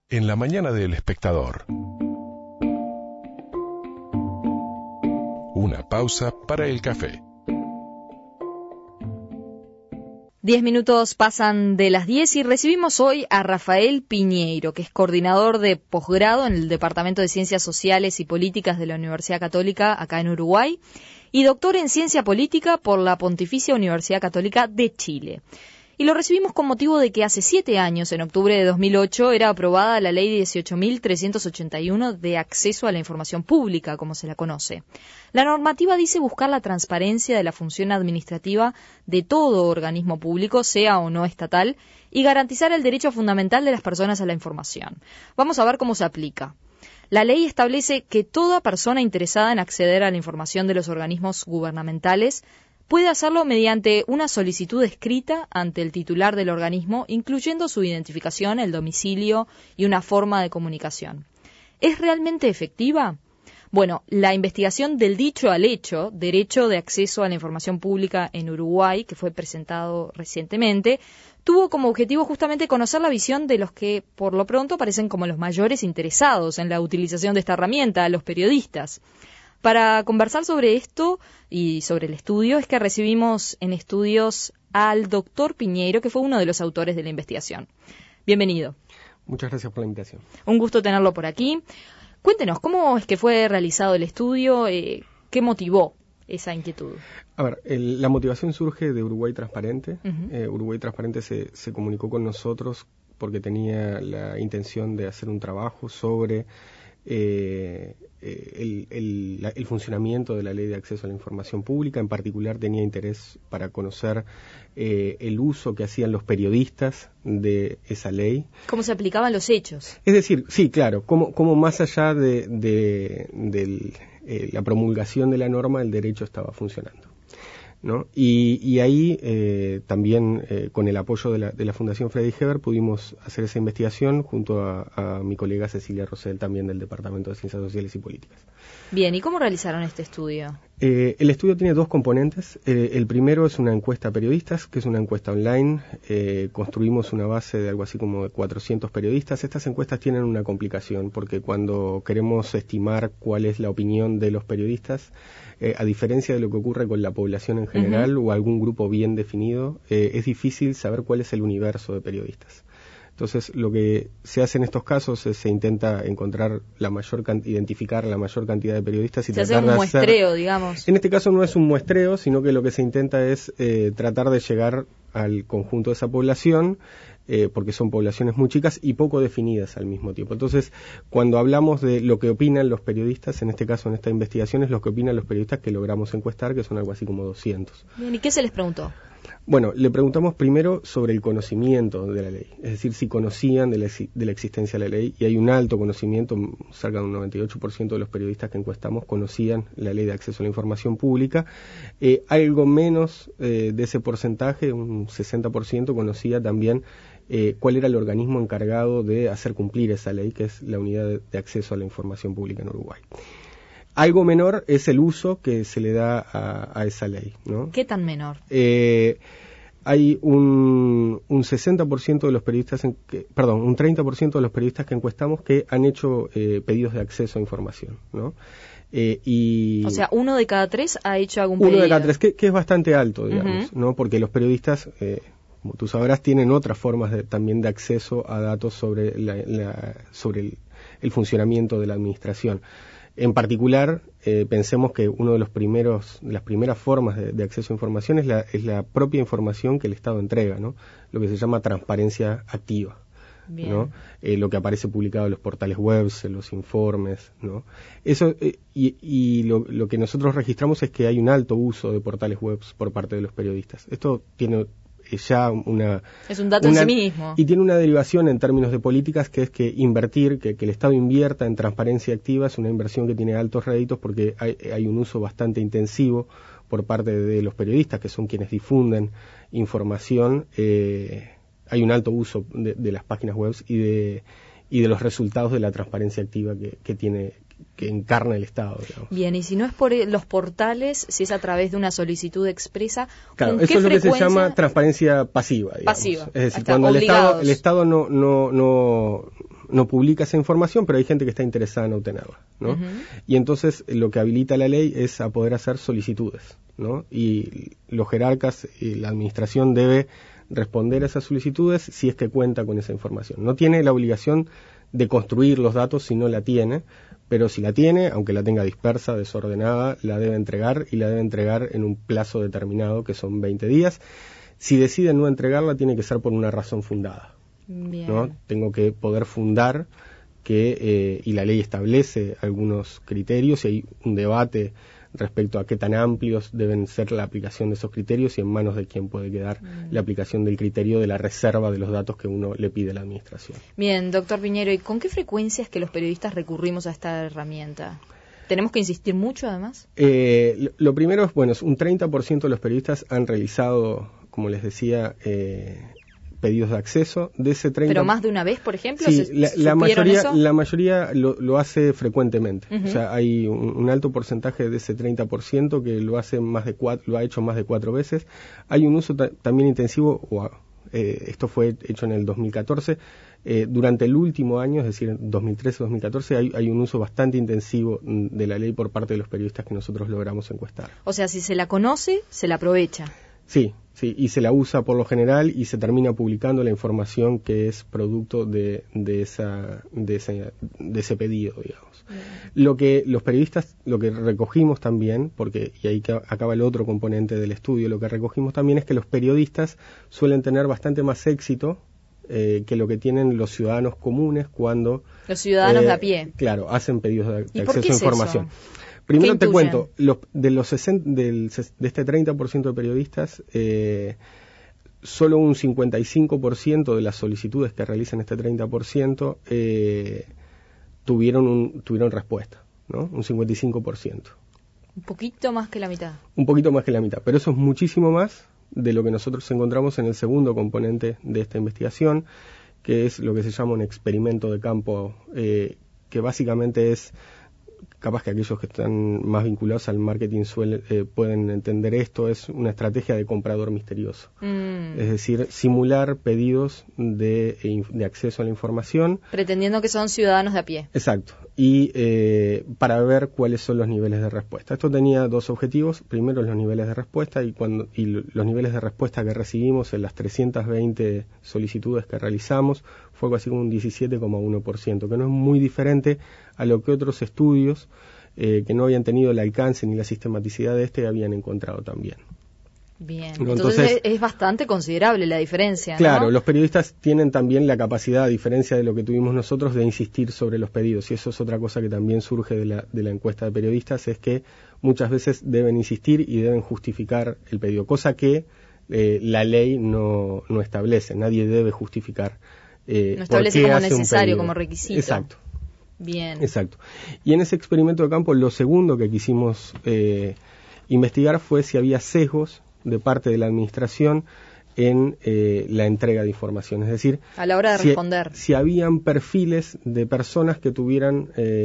En la mañana del Espectador. Una pausa para el café. 10 minutos pasan de las 10 y recibimos hoy a Rafael Piñeiro, que es coordinador de posgrado en el Departamento de Ciencias Sociales y Políticas de la Universidad Católica acá en Uruguay y doctor en Ciencia Política por la Pontificia Universidad Católica de Chile. Y lo recibimos con motivo de que hace 7 años, en octubre de 2008, era aprobada la Ley 18.381 de acceso a la información pública, como se la conoce. La normativa dice buscar la transparencia de la función administrativa de todo organismo público, sea o no estatal, y garantizar el derecho fundamental de las personas a la información. Vamos a ver cómo se aplica. La ley establece que toda persona interesada en acceder a la información de los organismos gubernamentales puede hacerlo mediante una solicitud escrita ante el titular del organismo, incluyendo su identificación, el domicilio y una forma de comunicación. ¿Es realmente efectiva? Bueno, la investigación del dicho al hecho, Derecho de Acceso a la Información Pública en Uruguay, que fue presentado recientemente, tuvo como objetivo justamente conocer la visión de los que, por lo pronto, parecen como los mayores interesados en la utilización de esta herramienta, los periodistas. Para conversar sobre esto y sobre el estudio es que recibimos en estudios al doctor Piñeiro, que fue uno de los autores de la investigación. Bienvenido. Muchas gracias por la invitación. Un gusto tenerlo por aquí. Cuéntenos, ¿cómo es que fue realizado el estudio? ¿Qué motivó esa inquietud? A ver, la motivación surge de Uruguay Transparente. Uruguay Transparente se comunicó con nosotros porque tenía la intención de hacer un trabajo sobre el funcionamiento de la Ley de Acceso a la Información Pública. En particular tenía interés para conocer el uso que hacían los periodistas de esa ley. ¿Cómo se aplicaban los hechos? Es decir, sí, claro, cómo más allá de la promulgación de la norma, el derecho estaba funcionando, ¿no? Y ahí también con el apoyo de la Fundación Friedrich Ebert pudimos hacer esa investigación junto a mi colega Cecilia Rosell, también del Departamento de Ciencias Sociales y Políticas. Bien, ¿y cómo realizaron este estudio? El estudio tiene dos componentes. El primero es una encuesta a periodistas, que es una encuesta online. Construimos una base de algo así como de 400 periodistas. Estas encuestas tienen una complicación, porque cuando queremos estimar cuál es la opinión de los periodistas, a diferencia de lo que ocurre con la población en general o algún grupo bien definido, es difícil saber cuál es el universo de periodistas. Entonces, lo que se hace en estos casos es se intenta encontrar identificar la mayor cantidad de periodistas y tratar de hacer... Se hace un muestreo, digamos. En este caso no es un muestreo, sino que lo que se intenta es tratar de llegar al conjunto de esa población, porque son poblaciones muy chicas y poco definidas al mismo tiempo. Entonces, cuando hablamos de lo que opinan los periodistas, en este caso, en esta investigación, es lo que opinan los periodistas que logramos encuestar, que son algo así como 200. Bien, ¿y qué se les preguntó? Bueno, le preguntamos primero sobre el conocimiento de la ley, es decir, si conocían de la existencia de la ley, y hay un alto conocimiento, cerca de un 98% de los periodistas que encuestamos conocían la ley de acceso a la información pública. Algo menos de ese porcentaje, un 60%, conocía también cuál era el organismo encargado de hacer cumplir esa ley, que es la Unidad de Acceso a la Información Pública en Uruguay. Algo menor es el uso que se le da a esa ley, ¿no? ¿Qué tan menor? Hay un 60% de los periodistas, un 30% de los periodistas que encuestamos que han hecho pedidos de acceso a información, ¿no? O sea, 1 de cada 3 ha hecho algún pedido. 1 de cada 3, que es bastante alto, digamos, ¿no? Porque los periodistas, como tú sabrás, tienen otras formas también de acceso a datos sobre sobre el funcionamiento de la administración. En particular, pensemos que uno de las primeras formas de acceso a información es la propia información que el Estado entrega, ¿no? Lo que se llama transparencia activa, ¿no? Lo que aparece publicado en los portales web, en los informes, ¿no? Eso y lo que nosotros registramos es que hay un alto uso de portales web por parte de los periodistas. Esto tiene ya es un dato en sí mismo. Y tiene una derivación en términos de políticas, que es que invertir, que el Estado invierta en transparencia activa es una inversión que tiene altos réditos, porque hay un uso bastante intensivo por parte de los periodistas, que son quienes difunden información. Hay un alto uso de las páginas web y de los resultados de la transparencia activa que encarna el Estado, digamos. Bien, y si no es por los portales, si es a través de una solicitud expresa, claro, eso es lo que se llama transparencia pasiva, digamos. Pasiva. Es decir, cuando el Estado no no publica esa información, pero hay gente que está interesada en obtenerla, ¿no? Y entonces lo que habilita la ley es a poder hacer solicitudes, ¿no? Y los jerarcas y la administración debe responder a esas solicitudes si es que cuenta con esa información. No tiene la obligación de construir los datos si no la tiene, pero si la tiene, aunque la tenga dispersa, desordenada, la debe entregar y la debe entregar en un plazo determinado, que son 20 días. Si decide no entregarla, tiene que ser por una razón fundada. Bien. ¿No? Tengo que poder fundar que, y la ley establece algunos criterios y hay un debate respecto a qué tan amplios deben ser la aplicación de esos criterios y en manos de quién puede quedar la aplicación del criterio de la reserva de los datos que uno le pide a la administración. Bien, doctor Piñeiro, ¿y con qué frecuencia es que los periodistas recurrimos a esta herramienta? ¿Tenemos que insistir mucho, además? Lo primero es, bueno, un 30% de los periodistas han realizado, como les decía, pedidos de acceso. De ese 30%... ¿Pero más de una vez, por ejemplo? Sí, la mayoría lo hace frecuentemente. Uh-huh. O sea, hay un alto porcentaje de ese 30% que lo hace lo ha hecho más de 4 veces. Hay un uso también intensivo, esto fue hecho en el 2014, durante el último año, es decir, 2013-2014, hay un uso bastante intensivo de la ley por parte de los periodistas que nosotros logramos encuestar. O sea, si se la conoce, se la aprovecha. Sí, y se la usa por lo general y se termina publicando la información que es producto de ese pedido, digamos. Lo que los periodistas, lo que recogimos también, y ahí acaba el otro componente del estudio, lo que recogimos también es que los periodistas suelen tener bastante más éxito que lo que tienen los ciudadanos comunes cuando... Los ciudadanos de a pie. Claro, hacen pedidos de ¿por qué acceso a es información. eso? Primero te cuento, de este 30% de periodistas, solo un 55% de las solicitudes que realizan este 30% tuvieron respuesta, ¿no? Un 55%. Un poquito más que la mitad. Un poquito más que la mitad, pero eso es muchísimo más de lo que nosotros encontramos en el segundo componente de esta investigación, que es lo que se llama un experimento de campo, que básicamente es... Capaz que aquellos que están más vinculados al marketing pueden entender esto, es una estrategia de comprador misterioso. Es decir, simular pedidos de acceso a la información. Pretendiendo que son ciudadanos de a pie. Exacto. Y para ver cuáles son los niveles de respuesta. Esto tenía dos objetivos. Primero, los niveles de respuesta y los niveles de respuesta que recibimos en las 320 solicitudes que realizamos fue algo así como un 17,1%, que no es muy diferente a lo que otros estudios que no habían tenido el alcance ni la sistematicidad de habían encontrado también. Bien, entonces es bastante considerable la diferencia, ¿no? Claro, los periodistas tienen también la capacidad, a diferencia de lo que tuvimos nosotros, de insistir sobre los pedidos, y eso es otra cosa que también surge de la encuesta de periodistas, es que muchas veces deben insistir y deben justificar el pedido, cosa que la ley no establece, nadie debe justificar. No establece como necesario, como requisito. Exacto. Bien. Exacto. Y en ese experimento de campo, lo segundo que quisimos investigar fue si había sesgos de parte de la administración en la entrega de información. Es decir, a la hora de responder. Si habían perfiles de personas que tuvieran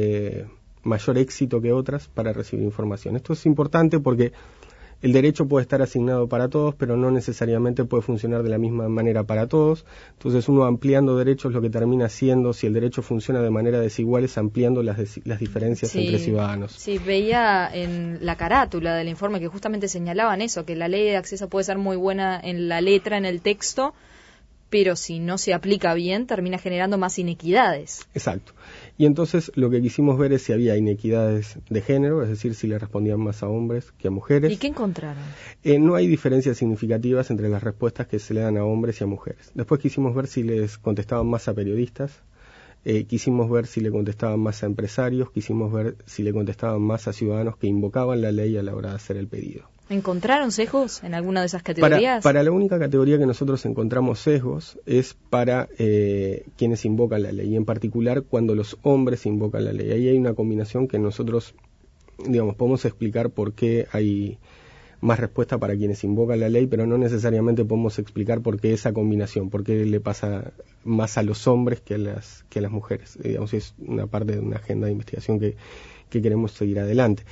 mayor éxito que otras para recibir información. Esto es importante porque el derecho puede estar asignado para todos, pero no necesariamente puede funcionar de la misma manera para todos. Entonces, uno ampliando derechos, lo que termina haciendo, si el derecho funciona de manera desigual, es ampliando las diferencias entre ciudadanos. Sí, veía en la carátula del informe que justamente señalaban eso, que la ley de acceso puede ser muy buena en la letra, en el texto, pero si no se aplica bien, termina generando más inequidades. Exacto. Y entonces lo que quisimos ver es si había inequidades de género, es decir, si le respondían más a hombres que a mujeres. ¿Y qué encontraron? No hay diferencias significativas entre las respuestas que se le dan a hombres y a mujeres. Después quisimos ver si les contestaban más a periodistas, quisimos ver si le contestaban más a empresarios, quisimos ver si le contestaban más a ciudadanos que invocaban la ley a la hora de hacer el pedido. ¿Encontraron sesgos en alguna de esas categorías? Para la única categoría que nosotros encontramos sesgos es para quienes invocan la ley, y en particular cuando los hombres invocan la ley. Ahí hay una combinación que nosotros, podemos explicar por qué hay más respuesta para quienes invocan la ley, pero no necesariamente podemos explicar por qué esa combinación, por qué le pasa más a los hombres que a las mujeres. Es una parte de una agenda de investigación que queremos seguir adelante.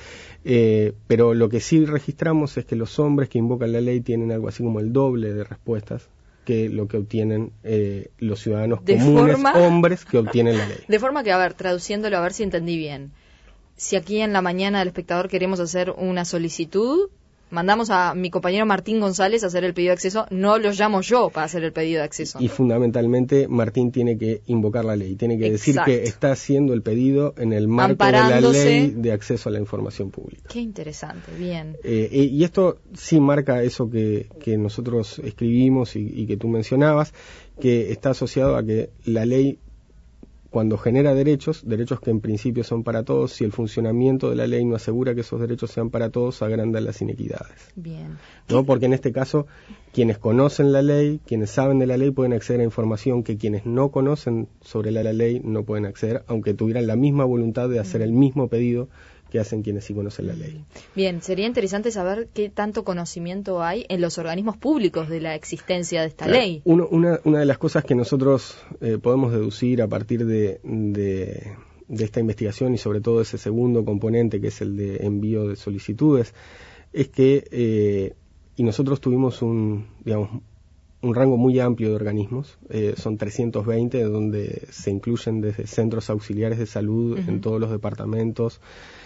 Pero lo que sí registramos es que los hombres que invocan la ley tienen algo así como el doble de respuestas que lo que obtienen los ciudadanos comunes, hombres que obtienen la ley. De forma que, a ver, traduciéndolo, a ver si entendí bien. Si aquí en la mañana del espectador queremos hacer una solicitud, mandamos a mi compañero Martín González a hacer el pedido de acceso, no lo llamo yo para hacer el pedido de acceso. Y fundamentalmente Martín tiene que invocar la ley, tiene que Exacto. decir que está haciendo el pedido en el marco de la ley de acceso a la información pública. Qué interesante, bien. Y esto sí marca eso que nosotros escribimos y que tú mencionabas, que está asociado a que la ley, cuando genera derechos que en principio son para todos, si el funcionamiento de la ley no asegura que esos derechos sean para todos, agrandan las inequidades. Bien. ¿No? Porque en este caso, quienes conocen la ley, quienes saben de la ley, pueden acceder a información que quienes no conocen sobre la ley no pueden acceder, aunque tuvieran la misma voluntad de hacer el mismo pedido que hacen quienes sí conocen la ley. Bien, sería interesante saber qué tanto conocimiento hay en los organismos públicos de la existencia de esta ley. Una de las cosas que nosotros podemos deducir a partir de esta investigación y sobre todo ese segundo componente que es el de envío de solicitudes es que y nosotros tuvimos un rango muy amplio de organismos, son 320 donde se incluyen desde centros auxiliares de salud en todos los departamentos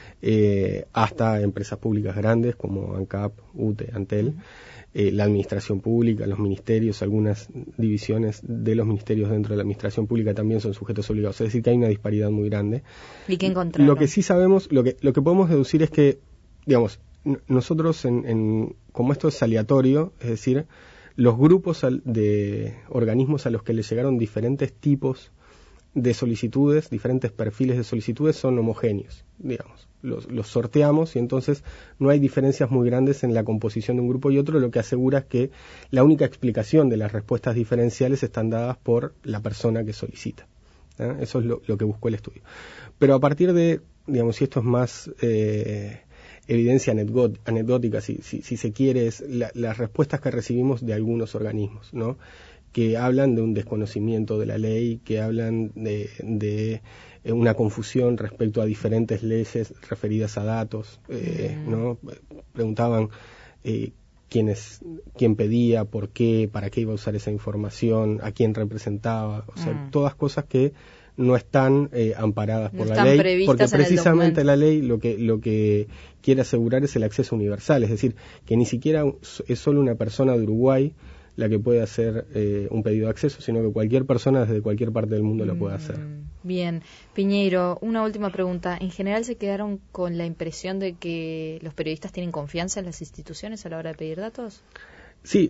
hasta empresas públicas grandes como ANCAP, UTE, Antel, la administración pública, los ministerios, algunas divisiones de los ministerios dentro de la administración pública también son sujetos obligados, es decir que hay una disparidad muy grande. ¿Y qué encontraron? Lo que sí sabemos, lo que podemos deducir es que, digamos, nosotros como esto es aleatorio, es decir, los grupos de organismos a los que les llegaron diferentes tipos de solicitudes, diferentes perfiles de solicitudes son homogéneos, digamos. Los sorteamos y entonces no hay diferencias muy grandes en la composición de un grupo y otro, lo que asegura es que la única explicación de las respuestas diferenciales están dadas por la persona que solicita. Eso es lo que buscó el estudio. Pero a partir de, digamos, si esto es más evidencia anecdótica, si se quiere, es las respuestas que recibimos de algunos organismos, ¿no?, que hablan de un desconocimiento de la ley, que hablan de una confusión respecto a diferentes leyes referidas a datos, ¿no? Preguntaban quién pedía, por qué, para qué iba a usar esa información, a quién representaba, o sea, todas cosas que no están amparadas por la ley, porque precisamente la ley lo que quiere asegurar es el acceso universal, es decir, que ni siquiera es solo una persona de Uruguay la que puede hacer un pedido de acceso, sino que cualquier persona desde cualquier parte del mundo lo puede hacer. Bien. Piñeiro, una última pregunta. ¿En general se quedaron con la impresión de que los periodistas tienen confianza en las instituciones a la hora de pedir datos? Sí,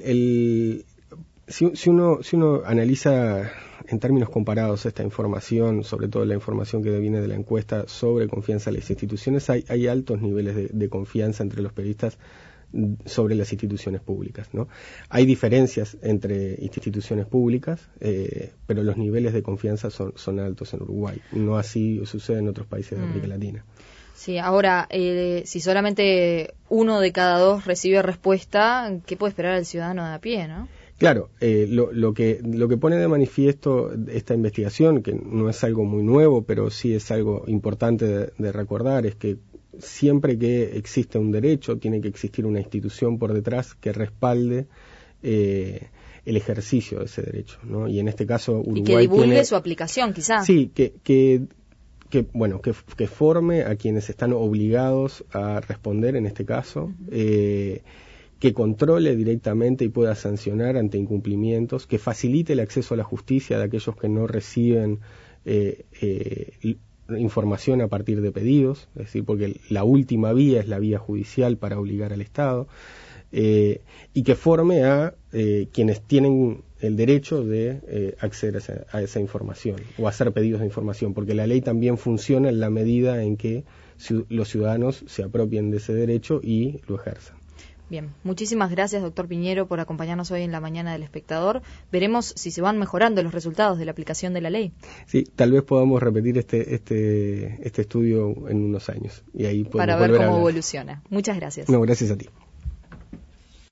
si uno analiza en términos comparados esta información, sobre todo la información que viene de la encuesta sobre confianza en las instituciones, hay altos niveles de confianza entre los periodistas sobre las instituciones públicas, ¿no? Hay diferencias entre instituciones públicas, pero los niveles de confianza son altos en Uruguay. No así sucede en otros países de América Latina. Sí, ahora, si solamente 1 de cada 2 recibe respuesta, ¿qué puede esperar el ciudadano de a pie, no? Claro, lo que pone de manifiesto esta investigación, que no es algo muy nuevo, pero sí es algo importante de recordar, es que siempre que existe un derecho, tiene que existir una institución por detrás que respalde el ejercicio de ese derecho, ¿no? Y en este caso Uruguay y que divulgue su aplicación, quizás. Sí, que forme a quienes están obligados a responder en este caso, que controle directamente y pueda sancionar ante incumplimientos, que facilite el acceso a la justicia de aquellos que no reciben información a partir de pedidos, es decir, porque la última vía es la vía judicial para obligar al Estado, y que forme a quienes tienen el derecho de acceder a esa información o hacer pedidos de información, porque la ley también funciona en la medida en que los ciudadanos se apropien de ese derecho y lo ejerzan. Bien, muchísimas gracias, doctor Piñeiro, por acompañarnos hoy en la mañana del espectador. Veremos si se van mejorando los resultados de la aplicación de la ley. Sí, tal vez podamos repetir este estudio en unos años y ahí podemos para ver cómo evoluciona. Muchas gracias. No, gracias a ti.